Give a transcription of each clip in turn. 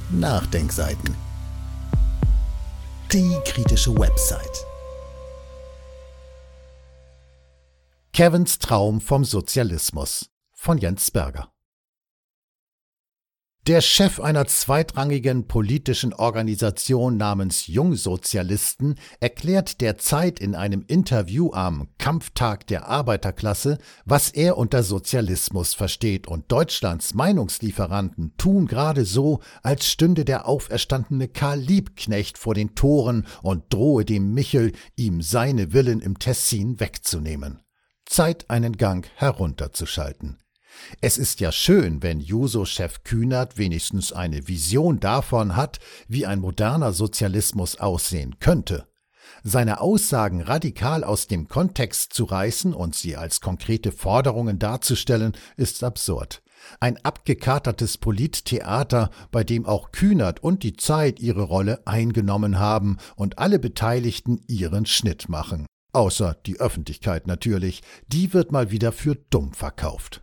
Nachdenkseiten. Die kritische Website. Kevins Traum vom Sozialismus von Jens Berger. Der Chef einer zweitrangigen politischen Organisation namens Jungsozialisten erklärt derzeit in einem Interview am Kampftag der Arbeiterklasse, was er unter Sozialismus versteht, und Deutschlands Meinungslieferanten tun gerade so, als stünde der auferstandene Karl Liebknecht vor den Toren und drohe dem Michel, ihm seine Villen im Tessin wegzunehmen. Zeit, einen Gang herunterzuschalten. Es ist ja schön, wenn Juso-Chef Kühnert wenigstens eine Vision davon hat, wie ein moderner Sozialismus aussehen könnte. Seine Aussagen radikal aus dem Kontext zu reißen und sie als konkrete Forderungen darzustellen, ist absurd. Ein abgekatertes Polittheater, bei dem auch Kühnert und die Zeit ihre Rolle eingenommen haben und alle Beteiligten ihren Schnitt machen. Außer die Öffentlichkeit natürlich, die wird mal wieder für dumm verkauft.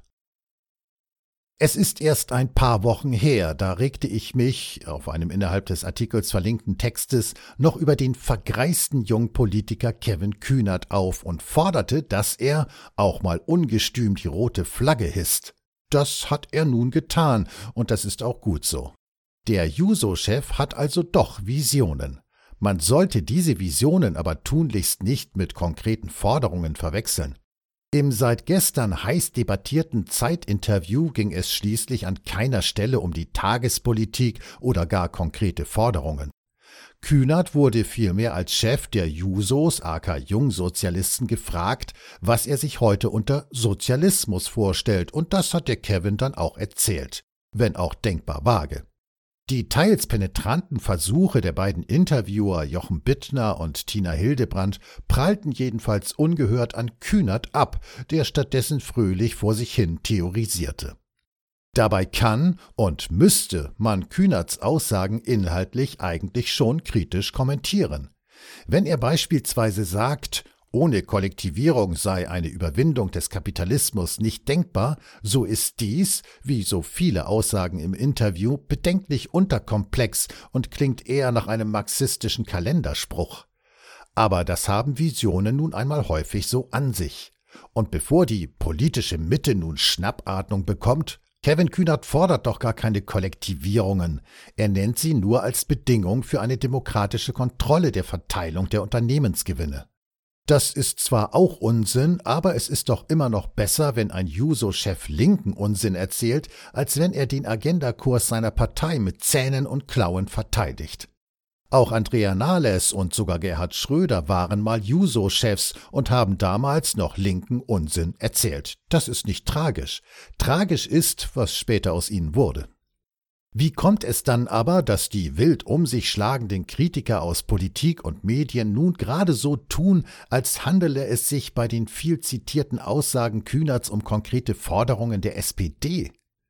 Es ist erst ein paar Wochen her, da regte ich mich, auf einem innerhalb des Artikels verlinkten Textes, noch über den vergreisten Jungpolitiker Kevin Kühnert auf und forderte, dass er auch mal ungestüm die rote Flagge hisst. Das hat er nun getan, und das ist auch gut so. Der Juso-Chef hat also doch Visionen. Man sollte diese Visionen aber tunlichst nicht mit konkreten Forderungen verwechseln. Im seit gestern heiß debattierten Zeitinterview ging es schließlich an keiner Stelle um die Tagespolitik oder gar konkrete Forderungen. Kühnert wurde vielmehr als Chef der Jusos aka Jungsozialisten gefragt, was er sich heute unter Sozialismus vorstellt, und das hat der Kevin dann auch erzählt, wenn auch denkbar vage. Die teils penetranten Versuche der beiden Interviewer Jochen Bittner und Tina Hildebrandt prallten jedenfalls ungehört an Kühnert ab, der stattdessen fröhlich vor sich hin theorisierte. Dabei kann und müsste man Kühnerts Aussagen inhaltlich eigentlich schon kritisch kommentieren. Wenn er beispielsweise sagt, ohne Kollektivierung sei eine Überwindung des Kapitalismus nicht denkbar, so ist dies, wie so viele Aussagen im Interview, bedenklich unterkomplex und klingt eher nach einem marxistischen Kalenderspruch. Aber das haben Visionen nun einmal häufig so an sich. Und bevor die politische Mitte nun Schnappatmung bekommt, Kevin Kühnert fordert doch gar keine Kollektivierungen. Er nennt sie nur als Bedingung für eine demokratische Kontrolle der Verteilung der Unternehmensgewinne. Das ist zwar auch Unsinn, aber es ist doch immer noch besser, wenn ein Juso-Chef linken Unsinn erzählt, als wenn er den Agendakurs seiner Partei mit Zähnen und Klauen verteidigt. Auch Andrea Nahles und sogar Gerhard Schröder waren mal Juso-Chefs und haben damals noch linken Unsinn erzählt. Das ist nicht tragisch. Tragisch ist, was später aus ihnen wurde. Wie kommt es dann aber, dass die wild um sich schlagenden Kritiker aus Politik und Medien nun gerade so tun, als handele es sich bei den viel zitierten Aussagen Kühnerts um konkrete Forderungen der SPD?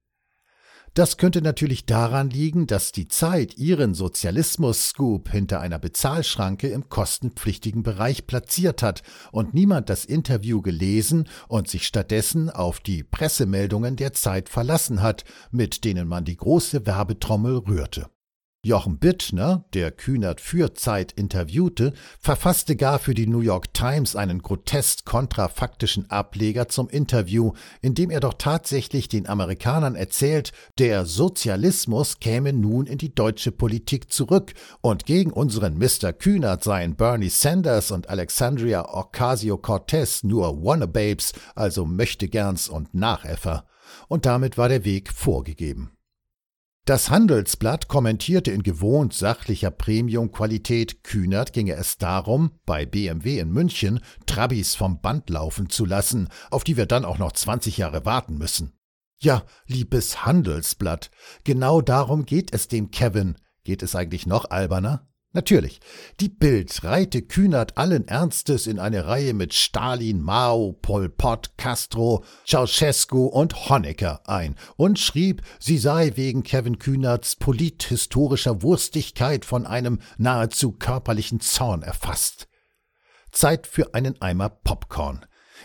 Das könnte natürlich daran liegen, dass die Zeit ihren Sozialismus-Scoop hinter einer Bezahlschranke im kostenpflichtigen Bereich platziert hat und niemand das Interview gelesen und sich stattdessen auf die Pressemeldungen der Zeit verlassen hat, mit denen man die große Werbetrommel rührte. Jochen Bittner, der Kühnert für Zeit interviewte, verfasste gar für die New York Times einen grotesk kontrafaktischen Ableger zum Interview, in dem er doch tatsächlich den Amerikanern erzählt, der Sozialismus käme nun in die deutsche Politik zurück und gegen unseren Mr. Kühnert seien Bernie Sanders und Alexandria Ocasio-Cortez nur Wannababes, also Möchtegerns und Nachäffer. Und damit war der Weg vorgegeben. Das Handelsblatt kommentierte in gewohnt sachlicher Premium-Qualität, Kühnert ginge es darum, bei BMW in München Trabis vom Band laufen zu lassen, auf die wir dann auch noch 20 Jahre warten müssen. Ja, liebes Handelsblatt, genau darum geht es dem Kevin. Geht es eigentlich noch alberner? Natürlich, die Bild reihte Kühnert allen Ernstes in eine Reihe mit Stalin, Mao, Pol Pot, Castro, Ceausescu und Honecker ein und schrieb, sie sei wegen Kevin Kühnerts polithistorischer Wurstigkeit von einem nahezu körperlichen Zorn erfasst. Zeit für einen Eimer Popcorn.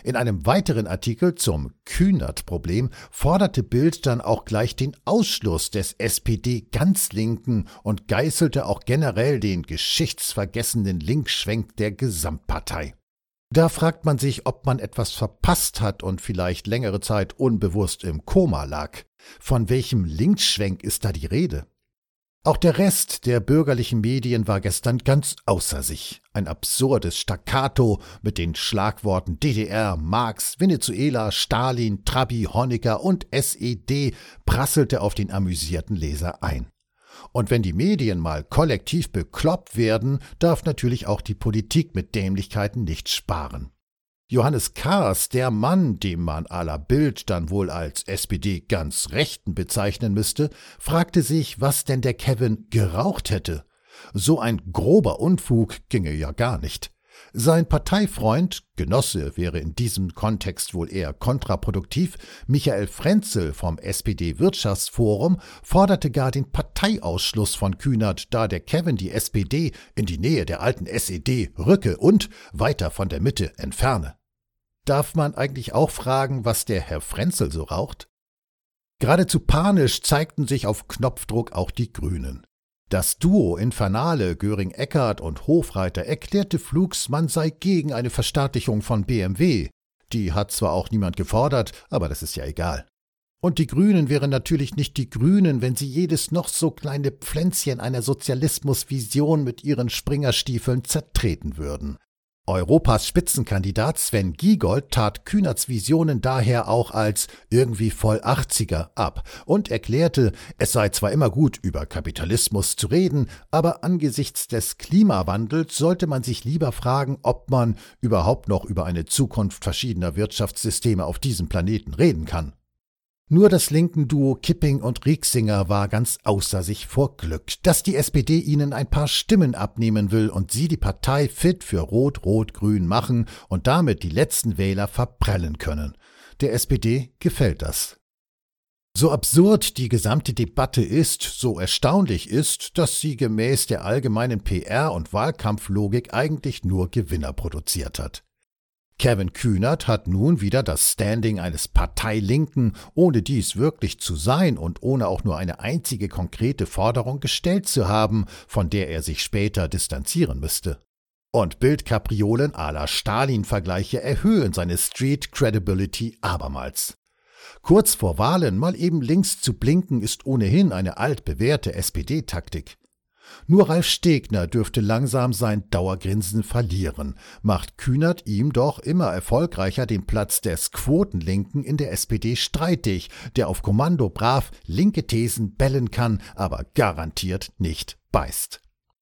In einem weiteren Artikel zum Kühnert-Problem forderte Bild dann auch gleich den Ausschluss des SPD-Ganzlinken und geißelte auch generell den geschichtsvergessenen Linksschwenk der Gesamtpartei. Da fragt man sich, ob man etwas verpasst hat und vielleicht längere Zeit unbewusst im Koma lag. Von welchem Linksschwenk ist da die Rede? Auch der Rest der bürgerlichen Medien war gestern ganz außer sich. Ein absurdes Staccato mit den Schlagworten DDR, Marx, Venezuela, Stalin, Trabi, Honecker und SED prasselte auf den amüsierten Leser ein. Und wenn die Medien mal kollektiv bekloppt werden, darf natürlich auch die Politik mit Dämlichkeiten nicht sparen. Johannes Kahrs, der Mann, den man à la Bild dann wohl als SPD ganz Rechten bezeichnen müsste, fragte sich, was denn der Kevin geraucht hätte. So ein grober Unfug ginge ja gar nicht. Sein Parteifreund, Genosse wäre in diesem Kontext wohl eher kontraproduktiv, Michael Frenzel vom SPD-Wirtschaftsforum forderte gar den Parteiausschluss von Kühnert, da der Kevin die SPD in die Nähe der alten SED rücke und weiter von der Mitte entferne. Darf man eigentlich auch fragen, was der Herr Frenzel so raucht? Geradezu panisch zeigten sich auf Knopfdruck auch die Grünen. Das Duo Infernale Göring-Eckardt und Hofreiter erklärte flugs, man sei gegen eine Verstaatlichung von BMW. Die hat zwar auch niemand gefordert, aber das ist ja egal. Und die Grünen wären natürlich nicht die Grünen, wenn sie jedes noch so kleine Pflänzchen einer Sozialismusvision mit ihren Springerstiefeln zertreten würden. Europas Spitzenkandidat Sven Giegold tat Kühnerts Visionen daher auch als irgendwie voll 80er ab und erklärte, es sei zwar immer gut, über Kapitalismus zu reden, aber angesichts des Klimawandels sollte man sich lieber fragen, ob man überhaupt noch über eine Zukunft verschiedener Wirtschaftssysteme auf diesem Planeten reden kann. Nur das linken Duo Kipping und Rieksinger war ganz außer sich vor Glück, dass die SPD ihnen ein paar Stimmen abnehmen will und sie die Partei fit für Rot-Rot-Grün machen und damit die letzten Wähler verprellen können. Der SPD gefällt das. So absurd die gesamte Debatte ist, so erstaunlich ist, dass sie gemäß der allgemeinen PR- und Wahlkampflogik eigentlich nur Gewinner produziert hat. Kevin Kühnert hat nun wieder das Standing eines Parteilinken, ohne dies wirklich zu sein und ohne auch nur eine einzige konkrete Forderung gestellt zu haben, von der er sich später distanzieren müsste. Und Bildkapriolen à la Stalin-Vergleiche erhöhen seine Street Credibility abermals. Kurz vor Wahlen mal eben links zu blinken ist ohnehin eine altbewährte SPD-Taktik. Nur Ralf Stegner dürfte langsam sein Dauergrinsen verlieren, macht Kühnert ihm doch immer erfolgreicher den Platz des Quotenlinken in der SPD streitig, der auf Kommando brav linke Thesen bellen kann, aber garantiert nicht beißt.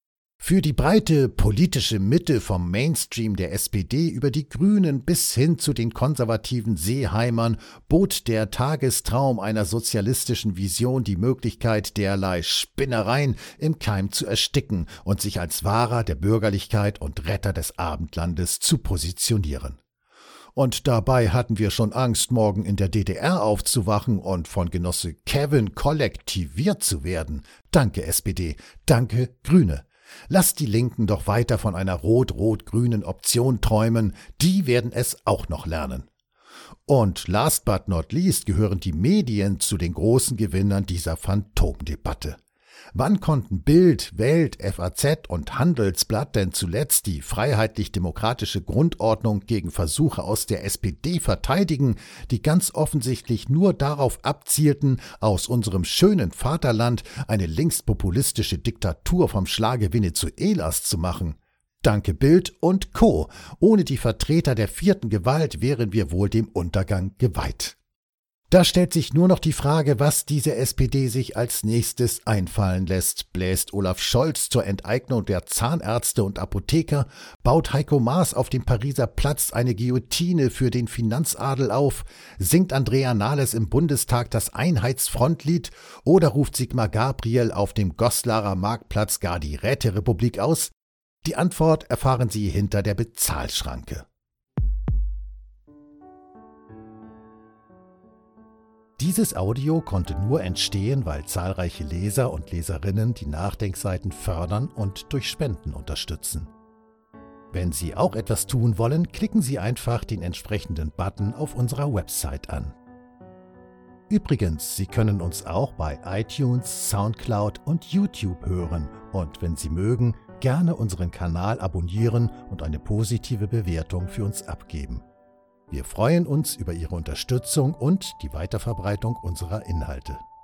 Für die breite politische Mitte vom Mainstream der SPD über die Grünen bis hin zu den konservativen Seeheimern bot der Tagestraum einer sozialistischen Vision die Möglichkeit, derlei Spinnereien im Keim zu ersticken und sich als Wahrer der Bürgerlichkeit und Retter des Abendlandes zu positionieren. Und dabei hatten wir schon Angst, morgen in der DDR aufzuwachen und von Genosse Kevin kollektiviert zu werden. Danke SPD, danke Grüne. Lasst die Linken doch weiter von einer rot-rot-grünen Option träumen, die werden es auch noch lernen. Und last but not least gehören die Medien zu den großen Gewinnern dieser Phantomdebatte. Wann konnten Bild, Welt, FAZ und Handelsblatt denn zuletzt die freiheitlich-demokratische Grundordnung gegen Versuche aus der SPD verteidigen, die ganz offensichtlich nur darauf abzielten, aus unserem schönen Vaterland eine linkspopulistische Diktatur vom Schlage Venezuelas zu machen? Danke Bild und Co. Ohne die Vertreter der vierten Gewalt wären wir wohl dem Untergang geweiht. Da stellt sich nur noch die Frage, was diese SPD sich als nächstes einfallen lässt. Bläst Olaf Scholz zur Enteignung der Zahnärzte und Apotheker? Baut Heiko Maas auf dem Pariser Platz eine Guillotine für den Finanzadel auf? Singt Andrea Nahles im Bundestag das Einheitsfrontlied? Oder ruft Sigmar Gabriel auf dem Goslarer Marktplatz gar die Räterepublik aus? Die Antwort erfahren Sie hinter der Bezahlschranke. Dieses Audio konnte nur entstehen, weil zahlreiche Leser und Leserinnen die Nachdenkseiten fördern und durch Spenden unterstützen. Wenn Sie auch etwas tun wollen, klicken Sie einfach den entsprechenden Button auf unserer Website an. Übrigens, Sie können uns auch bei iTunes, SoundCloud und YouTube hören und wenn Sie mögen, gerne unseren Kanal abonnieren und eine positive Bewertung für uns abgeben. Wir freuen uns über Ihre Unterstützung und die Weiterverbreitung unserer Inhalte.